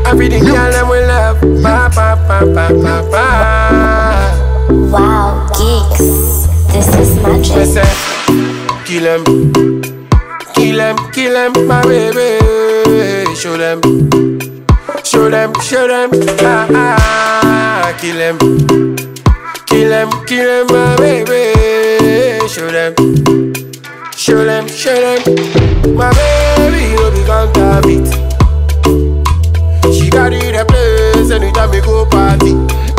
Everything girl them will love. Pa pa pa pa pa pa. Wow, geeks, this is magic. Me say, kill them, my baby. Show them, ah ah. Kill them, my baby. Show them, my baby. No be counterfeit. She got it a place anytime we go party.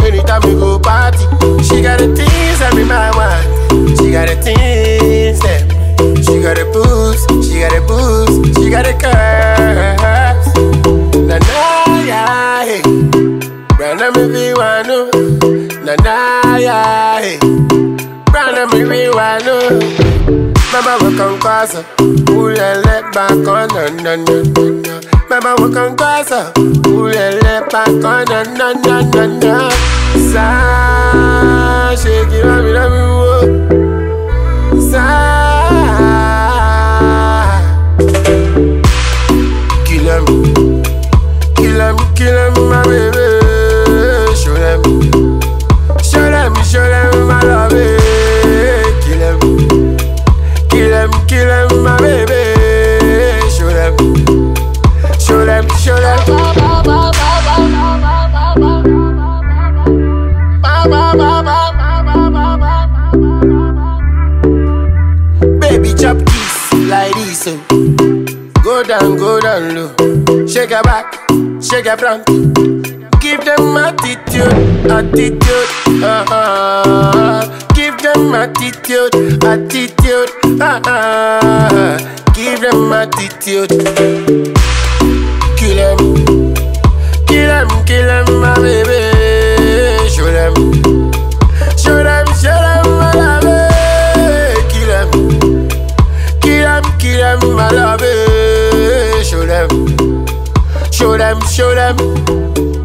She got the things every man want. She got the things them. She got the boots, she got the curves. Na na ya hey, Branda me be wano. Na na ya hey, Branda me be wano. Mama work on casa, ooh la let back on na. Mama work on casa, ooh la let back on na. Sa shake it up, Sa kill them, my baby. Show them, my love. Kill them, my baby. Show them. Baby chop kiss like this, so go down low. Shake your back, shake your front. Give them attitude. Give them attitude. Give them attitude. Kill them, my baby. Show them, my love. Kill them, my love. Show them.